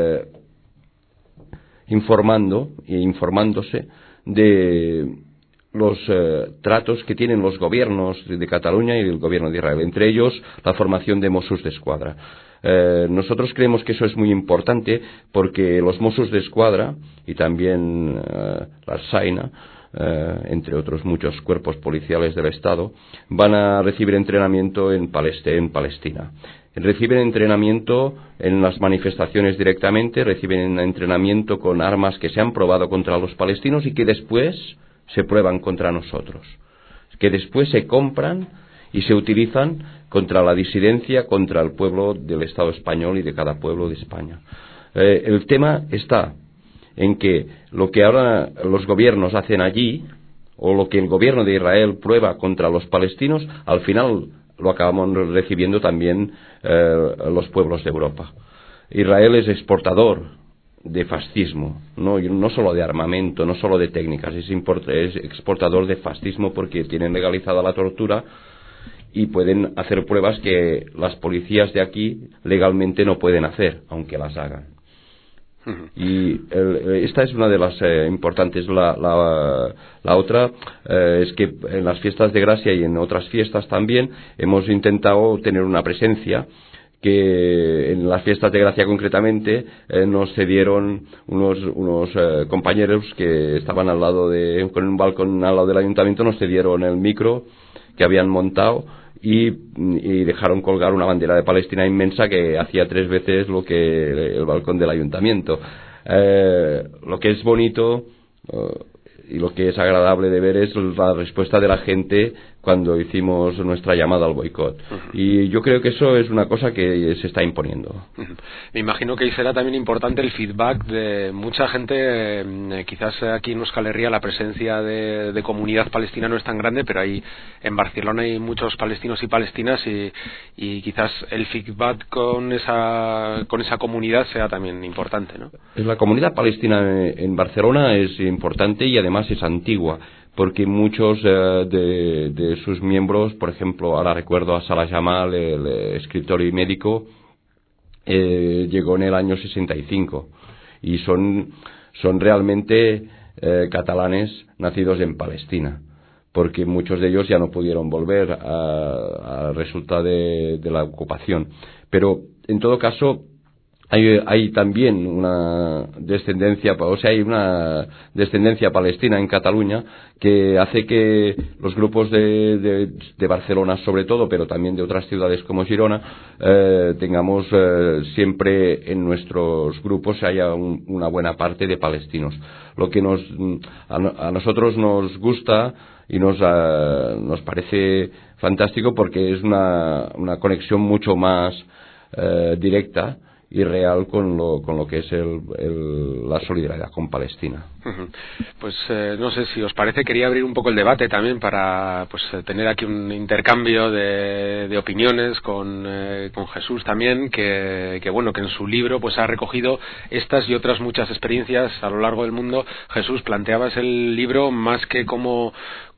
informándose de los tratos que tienen los gobiernos de Cataluña y el gobierno de Israel, entre ellos la formación de Mossos d'Esquadra. Nosotros creemos que eso es muy importante, porque los Mossos d'Esquadra y también la Ertzaintza, entre otros muchos cuerpos policiales del Estado, van a recibir entrenamiento en Palestina. Reciben entrenamiento en las manifestaciones directamente, reciben entrenamiento con armas que se han probado contra los palestinos y que después se prueban contra nosotros, que después se compran y se utilizan contra la disidencia, contra el pueblo del Estado español y de cada pueblo de España. El tema está en que lo que ahora los gobiernos hacen allí, o lo que el gobierno de Israel prueba contra los palestinos, al final lo acabamos recibiendo también los pueblos de Europa. Israel es exportador de fascismo, no solo de armamento, no solo de técnicas, es exportador de fascismo porque tienen legalizada la tortura y pueden hacer pruebas que las policías de aquí legalmente no pueden hacer, aunque las hagan. Y esta es una de las importantes. La otra es que en las fiestas de Gracia y en otras fiestas también hemos intentado tener una presencia, que en las fiestas de Gracia concretamente nos cedieron unos compañeros que estaban al lado con un balcón al lado del ayuntamiento, nos cedieron el micro que habían montado y dejaron colgar una bandera de Palestina inmensa que hacía 3 veces lo que el balcón del ayuntamiento. Lo que es bonito y lo que es agradable de ver es la respuesta de la gente cuando hicimos nuestra llamada al boicot. Y yo creo que eso es una cosa que se está imponiendo. Me imagino que ahí será también importante el feedback de mucha gente. Quizás aquí en Euskal Herria la presencia de comunidad palestina no es tan grande, pero ahí en Barcelona hay muchos palestinos y palestinas y quizás el feedback con esa comunidad sea también importante, ¿no? La comunidad palestina en Barcelona es importante y además es antigua, porque muchos de sus miembros, por ejemplo, ahora recuerdo a Salah Jamal, el escritor y médico, llegó en el año 65 y son realmente catalanes nacidos en Palestina, porque muchos de ellos ya no pudieron volver a resulta de la ocupación. Pero en todo caso hay también una descendencia, hay una descendencia palestina en Cataluña que hace que los grupos de Barcelona sobre todo, pero también de otras ciudades como Girona, tengamos siempre en nuestros grupos haya una buena parte de palestinos. Lo que a nosotros nos gusta y nos parece fantástico porque es una conexión mucho más directa y real con lo que es la solidaridad con Palestina. Pues no sé si os parece, quería abrir un poco el debate también para tener aquí un intercambio de opiniones con Jesús también, que en su libro pues ha recogido estas y otras muchas experiencias a lo largo del mundo. Jesús, planteabas el libro más que como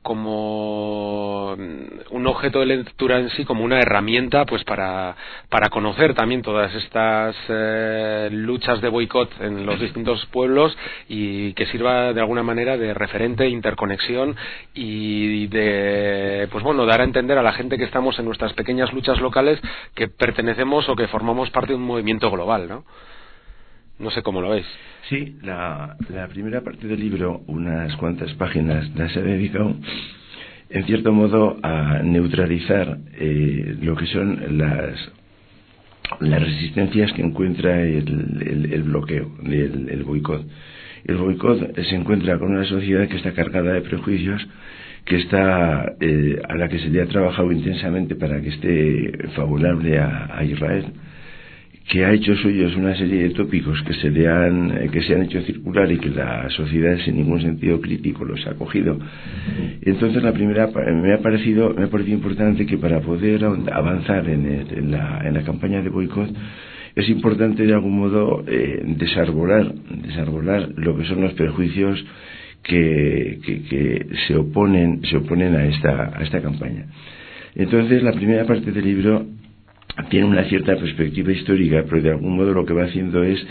un objeto de lectura en sí, como una herramienta pues para conocer también todas estas luchas de boicot en los distintos pueblos y que sirva de alguna manera de referente, interconexión y de dar a entender a la gente que estamos en nuestras pequeñas luchas locales que pertenecemos o que formamos parte de un movimiento global, ¿no? No sé cómo lo veis. Sí, la primera parte del libro, unas cuantas páginas, las he dedicado en cierto modo a neutralizar lo que son las resistencias que encuentra el bloqueo, el boicot. El boicot se encuentra con una sociedad que está cargada de prejuicios, que está a la que se le ha trabajado intensamente para que esté favorable a Israel, que ha hecho suyos una serie de tópicos que se han hecho circular y que la sociedad sin ningún sentido crítico los ha cogido. Entonces me ha parecido importante que para poder avanzar en la campaña de boicot es importante de algún modo desarbolar lo que son los prejuicios que se oponen a esta campaña. Entonces la primera parte del libro tiene una cierta perspectiva histórica, pero de algún modo lo que va haciendo es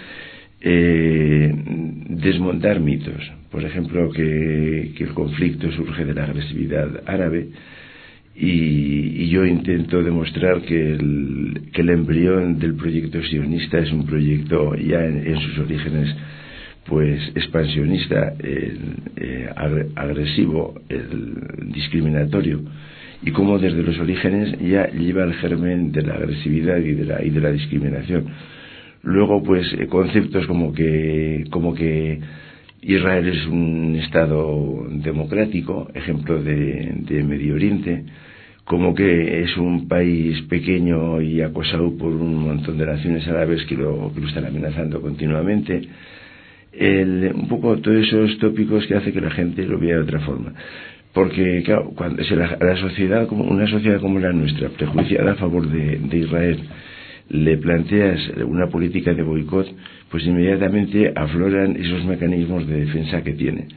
desmontar mitos. Por ejemplo, que el conflicto surge de la agresividad árabe, y yo intento demostrar que el embrión del proyecto sionista es un proyecto ya en sus orígenes pues expansionista, agresivo, discriminatorio, y cómo desde los orígenes ya lleva el germen de la agresividad y de la discriminación. Luego pues conceptos como que Israel es un estado democrático, ejemplo de Medio Oriente, como que es un país pequeño y acosado por un montón de naciones árabes que lo están amenazando continuamente. Un poco todos esos tópicos que hace que la gente lo vea de otra forma. Porque claro, cuando la sociedad, como una sociedad como la nuestra, prejuiciada a favor de Israel, le planteas una política de boicot, pues inmediatamente afloran esos mecanismos de defensa que tiene.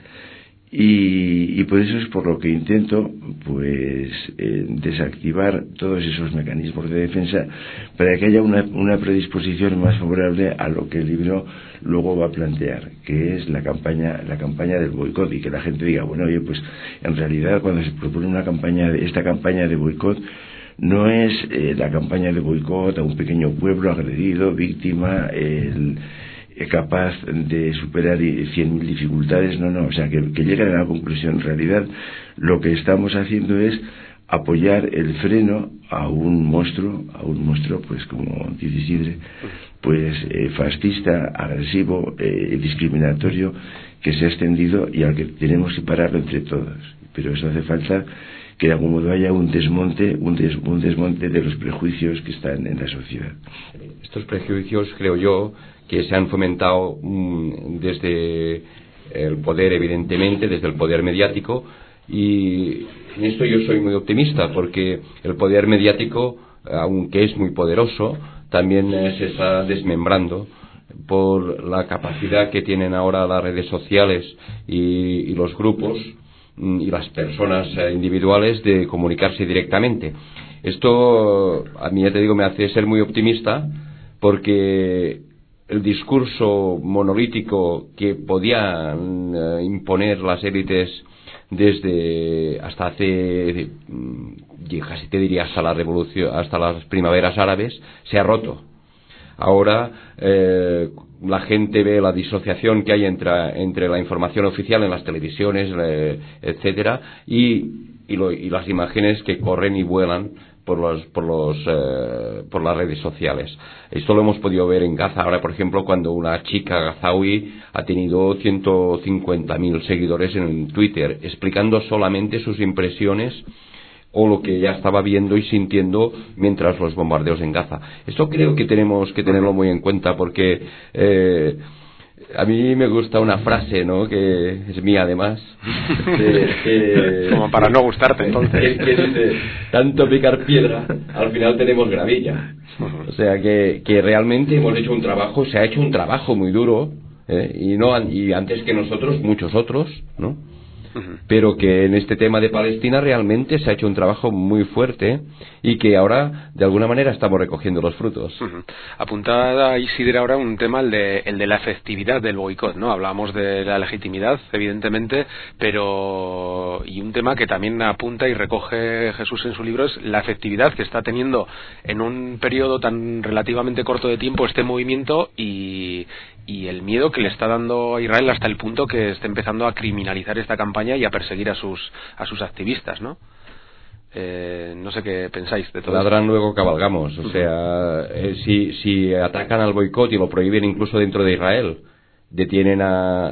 Y por eso es por lo que intento pues desactivar todos esos mecanismos de defensa para que haya una predisposición más favorable a lo que el libro luego va a plantear, que es la campaña del boicot, y que la gente diga, bueno, oye, pues en realidad cuando se propone esta campaña de boicot, no es la campaña de boicot a un pequeño pueblo agredido, víctima, capaz de superar 100.000 dificultades, no, o sea, que lleguen a la conclusión. En realidad, lo que estamos haciendo es apoyar el freno a un monstruo, pues como dice Isidre, pues fascista, agresivo, discriminatorio, que se ha extendido y al que tenemos que pararlo entre todos. Pero eso hace falta que de algún modo haya un desmonte de los prejuicios que están en la sociedad. Estos prejuicios, creo yo, que se han fomentado desde el poder, evidentemente, desde el poder mediático, y en esto yo soy muy optimista, porque el poder mediático, aunque es muy poderoso, también se está desmembrando por la capacidad que tienen ahora las redes sociales y los grupos y las personas individuales de comunicarse directamente. Esto, a mí, ya te digo, me hace ser muy optimista, porque el discurso monolítico que podían imponer las élites desde hasta hace, casi te diría, hasta la revolución, hasta las primaveras árabes, se ha roto. Ahora la gente ve la disociación que hay entre la información oficial en las televisiones, etcétera, y las imágenes que corren y vuelan por las redes sociales. Esto lo hemos podido ver en Gaza ahora, por ejemplo, cuando una chica gazaui ha tenido 150.000 seguidores en Twitter, explicando solamente sus impresiones o lo que ella estaba viendo y sintiendo mientras los bombardeos en Gaza. Esto creo que tenemos que tenerlo muy en cuenta, porque a mí me gusta una frase, ¿no?, que es mía además, como para no gustarte, entonces, que dice: tanto picar piedra, al final tenemos gravilla. O sea que realmente hemos hecho un trabajo, se ha hecho un trabajo muy duro, y antes que nosotros muchos otros, ¿no? Pero que en este tema de Palestina realmente se ha hecho un trabajo muy fuerte y que ahora de alguna manera estamos recogiendo los frutos. Apuntada Isidre ahora un tema, el de la efectividad del boicot, ¿no? Hablábamos de la legitimidad, evidentemente, pero y un tema que también apunta y recoge Jesús en su libro es la efectividad que está teniendo en un periodo tan relativamente corto de tiempo este movimiento, y el miedo que le está dando a Israel hasta el punto que está empezando a criminalizar esta campaña y a perseguir a sus activistas, ¿no? No sé qué pensáis de todo Ladran esto. Luego cabalgamos. O sea, si atacan al boicot y lo prohíben incluso dentro de Israel, detienen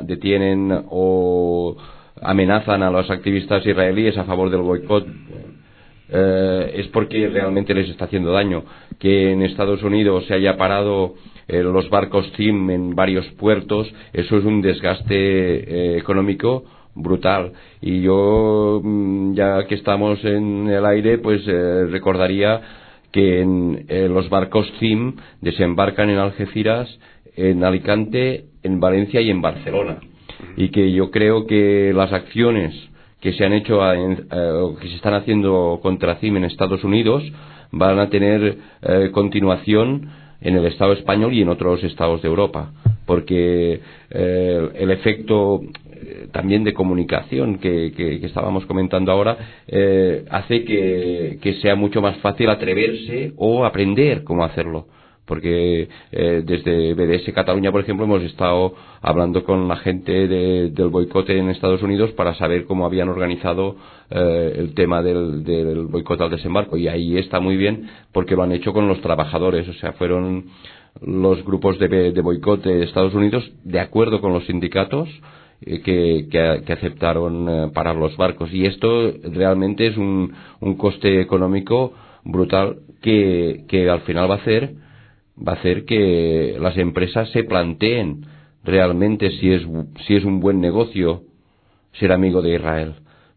o amenazan a los activistas israelíes a favor del boicot, es porque realmente les está haciendo daño. Que en Estados Unidos se haya parado los barcos CIM en varios puertos, eso es un desgaste económico brutal. Y yo, ya que estamos en el aire, pues recordaría que los barcos CIM desembarcan en Algeciras, en Alicante, en Valencia y en Barcelona, y que yo creo que las acciones que se han hecho que se están haciendo contra CIM en Estados Unidos van a tener continuación en el Estado español y en otros estados de Europa, porque el efecto también de comunicación que estábamos comentando ahora hace que sea mucho más fácil atreverse o aprender cómo hacerlo. Porque desde BDS Cataluña, por ejemplo, hemos estado hablando con la gente del boicot en Estados Unidos para saber cómo habían organizado el tema del boicot al desembarco, y ahí está muy bien porque lo han hecho con los trabajadores. O sea, fueron los grupos de boicot de Estados Unidos de acuerdo con los sindicatos que aceptaron parar los barcos, y esto realmente es un coste económico brutal que al final va a hacer que las empresas se planteen realmente si es un buen negocio ser amigo de Israel,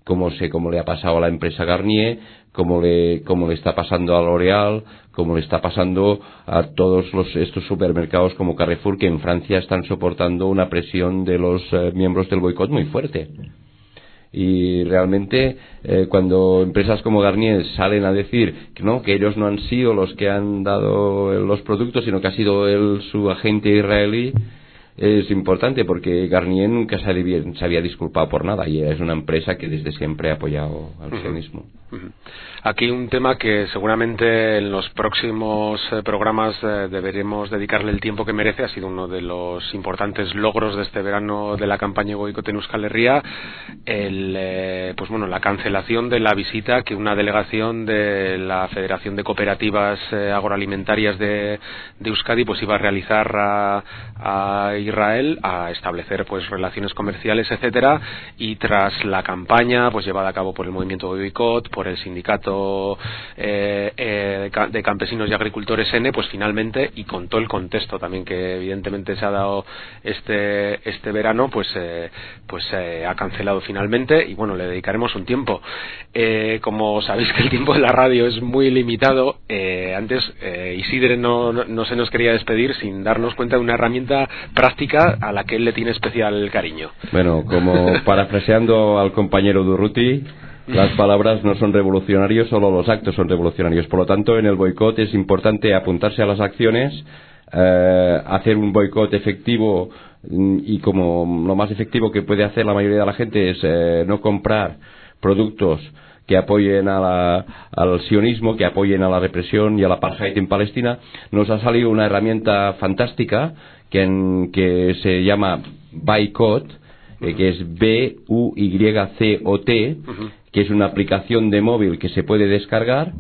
como le ha pasado a la empresa Garnier, como le está pasando a L'Oréal, como le está pasando a todos estos supermercados como Carrefour, que en Francia están soportando una presión de los miembros del boicot muy fuerte. Y realmente cuando empresas como Garnier salen a decir que ellos no han sido los que han dado los productos, sino que ha sido su agente israelí, es importante, porque Garnier nunca se había disculpado por nada, y es una empresa que desde siempre ha apoyado al sionismo. Aquí un tema que seguramente en los próximos programas deberemos dedicarle el tiempo que merece. Ha sido uno de los importantes logros de este verano de la campaña Boicot en Euskal Herria, la cancelación de la visita que una delegación de la Federación de Cooperativas Agroalimentarias de Euskadi pues iba a realizar a Israel, a establecer pues relaciones comerciales, etcétera, y tras la campaña pues llevada a cabo por el movimiento Boicot, por el sindicato de campesinos y agricultores N, pues finalmente, y con todo el contexto también que evidentemente se ha dado este verano, pues ha cancelado finalmente, y bueno, le dedicaremos un tiempo. Como sabéis que el tiempo de la radio es muy limitado, antes Isidre no se nos quería despedir sin darnos cuenta de una herramienta práctica a la que él le tiene especial cariño. Bueno, como parafraseando al compañero Durruti, las palabras no son revolucionarios, solo los actos son revolucionarios. Por lo tanto, en el boicot es importante apuntarse a las acciones, hacer un boicot efectivo, y como lo más efectivo que puede hacer la mayoría de la gente es no comprar productos que apoyen al sionismo, que apoyen a la represión y al apartheid en Palestina. Nos ha salido una herramienta fantástica que se llama Boicot, que es BUYCOT, que es una aplicación de móvil que se puede descargar.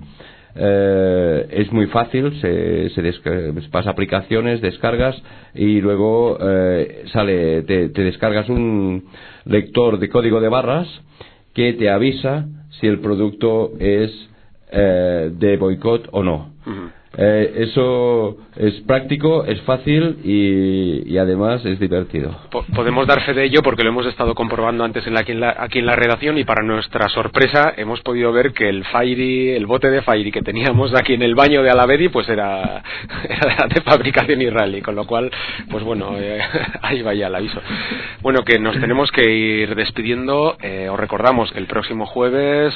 Es muy fácil, se pasa aplicaciones, descargas, y luego te descargas un lector de código de barras que te avisa si el producto es de boicot o no. Eso es práctico, es fácil y además es divertido. Podemos dar fe de ello porque lo hemos estado comprobando antes aquí en la redacción, y para nuestra sorpresa hemos podido ver que el bote de Fairy que teníamos aquí en el baño de Alavedi pues era de fabricación israelí, con lo cual pues bueno, ahí vaya el aviso. Bueno, que nos tenemos que ir despidiendo. Os recordamos que el próximo jueves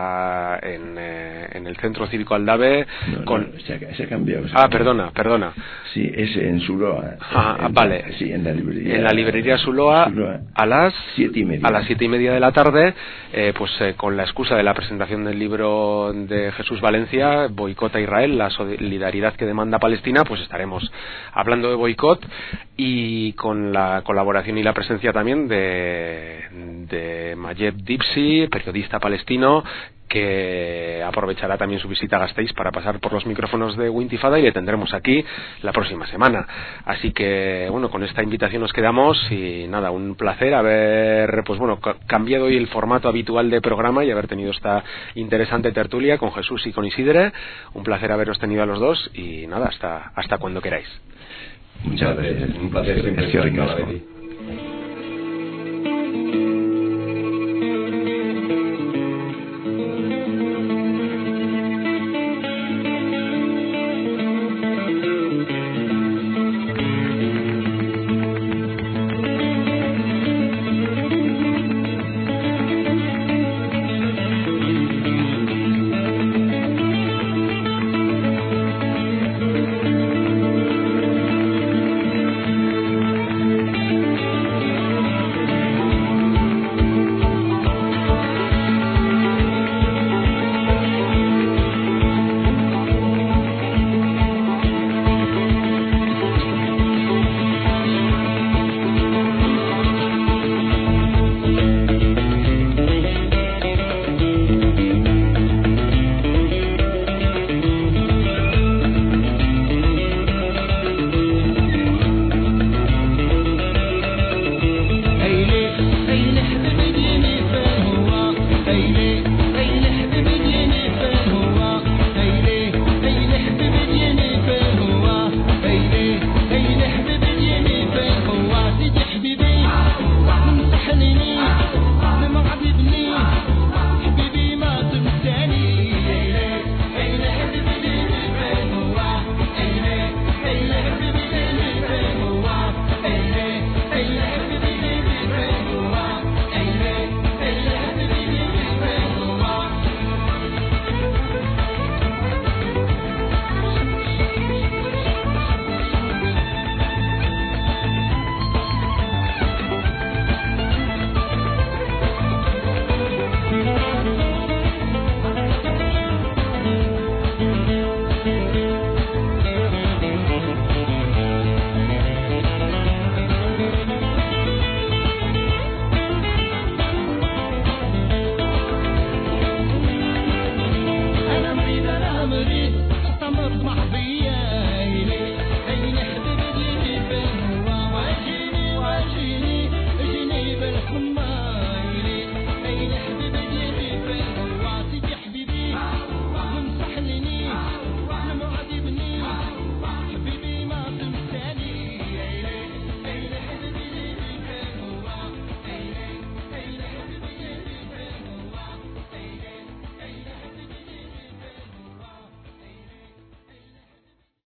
en el Centro Cívico Aldave se ha cambiado. Perdona. Sí, es en Zuloa. Vale. Sí, en la librería. En la librería Zuloa a las 7:30. A las 7:30 de la tarde, con la excusa de la presentación del libro de Jesús Valencia, Boicot a Israel, la solidaridad que demanda Palestina, pues estaremos hablando de boicot, y con la colaboración y la presencia también de Mayeb Dipsi, periodista palestino, que aprovechará también su visita a Gasteiz para pasar por los micrófonos de Wintifada, y le tendremos aquí la próxima semana. Así que bueno, con esta invitación nos quedamos, y nada, un placer haber cambiado hoy el formato habitual de programa y haber tenido esta interesante tertulia con Jesús y con Isidre. Un placer haberos tenido a los dos, y nada, hasta cuando queráis. Muchas gracias. Un placer siempre estar en Alavedi. مريد حتى نطمح بيه